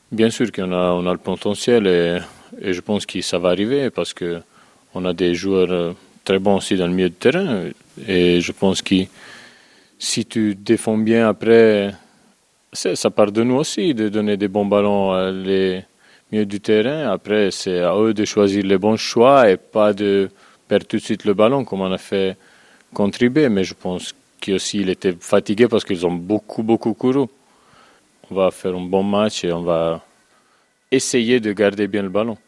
Bien sûr on a le potentiel et je pense que ça va arriver parce que on a des joueurs très bons aussi dans le milieu de terrain. Et je pense que si tu défends bien après, ça part de nous aussi de donner des bons ballons à les milieux du terrain. Après, c'est à eux de choisir les bons choix et pas de perdre tout de suite le ballon comme on a fait contribuer. Mais je pense qu'aussi il était fatigué parce qu'ils ont beaucoup couru. On va faire un bon match et on va essayer de garder bien le ballon.